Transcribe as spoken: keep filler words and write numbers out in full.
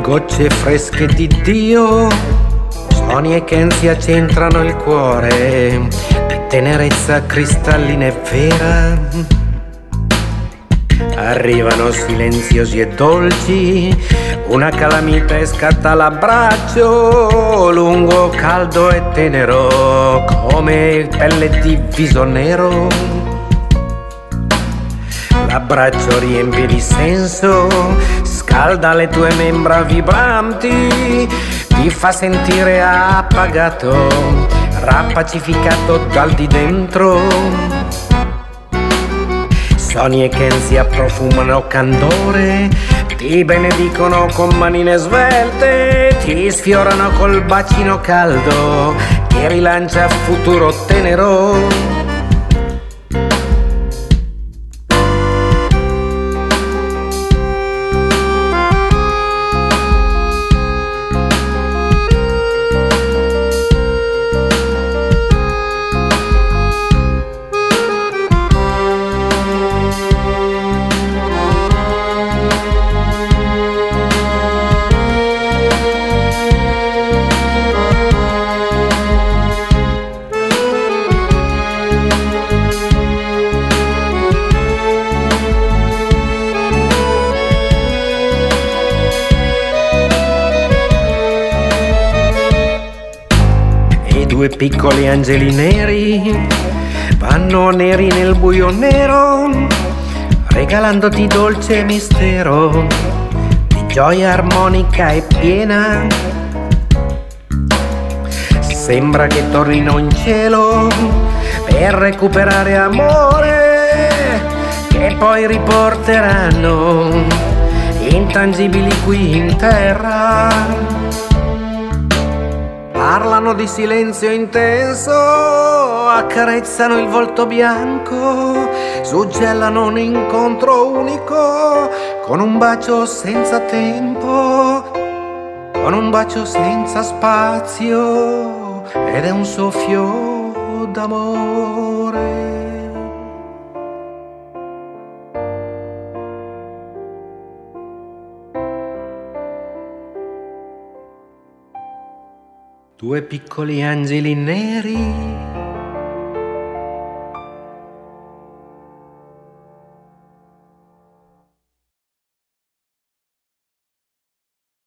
Gocce fresche di Dio, suoni che si accentrano il cuore, di tenerezza cristallina e vera. Arrivano silenziosi e dolci, una calamita e scatta l'abbraccio, lungo, caldo e tenero, come pelle di viso nero. L'abbraccio riempie di senso, scalda le tue membra vibranti, ti fa sentire appagato, rappacificato dal di dentro. Sogni che si approfumano candore, ti benedicono con manine svelte, ti sfiorano col bacino caldo, che rilancia futuro tenero. Due piccoli angeli neri vanno neri nel buio nero, regalandoti dolce mistero di gioia armonica e piena. Sembra che tornino in cielo per recuperare amore, che poi riporteranno intangibili qui in terra. Parlano di silenzio intenso, accarezzano il volto bianco, suggellano un incontro unico, con un bacio senza tempo, con un bacio senza spazio, ed è un soffio d'amore. Due piccoli angeli neri